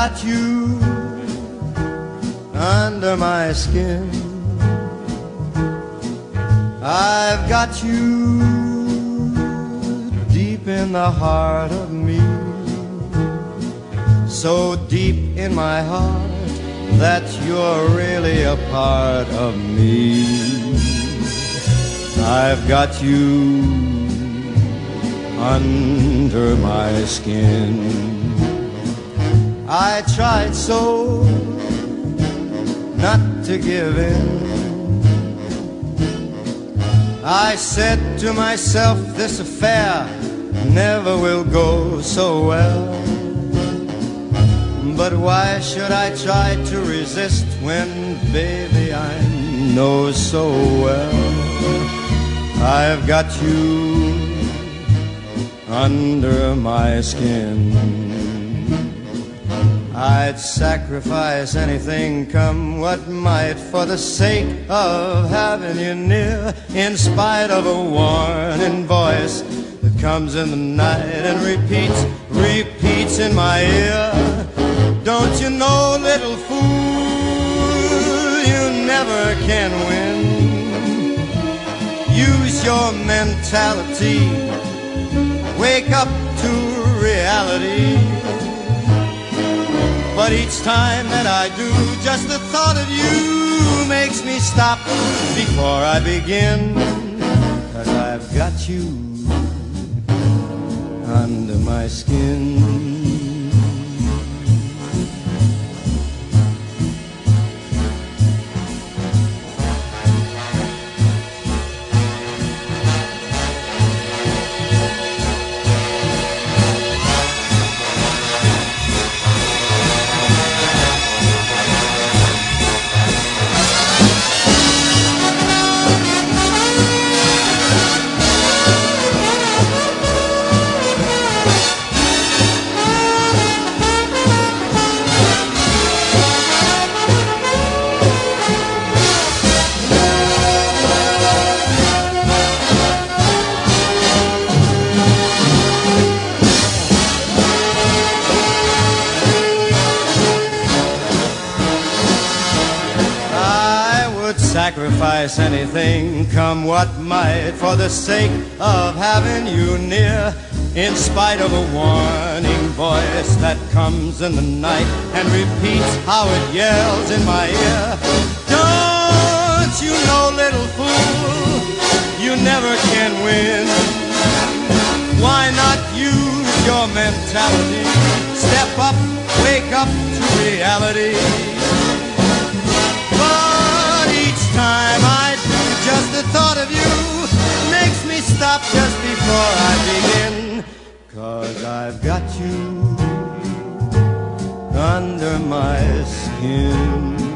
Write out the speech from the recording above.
got you under my skin. I've got you deep in the heart of me, so deep in my heart that you're really a part of me. I've got you under my skin. I tried so not to give in. I said to myself, this affair never will go so well. But why should I try to resist when, baby, I know so well I've got you under my skin. I'd sacrifice anything, come what might, for the sake of having you near, in spite of a warning voice that comes in the night and repeats in my ear. Don't you know, little fool, you never can win. Use your mentality, wake up to reality. But each time that I do, just the thought of you makes me stop before I begin. 'Cause I've got you under my skin. Sacrifice anything, come what might, for the sake of having you near, in spite of a warning voice that comes in the night and repeats how it yells in my ear. Don't you know, little fool, you never can win. Why not use your mentality? Step up, wake up to reality. Time I do, just the thought of you makes me stop just before I begin. 'Cause I've got you under my skin.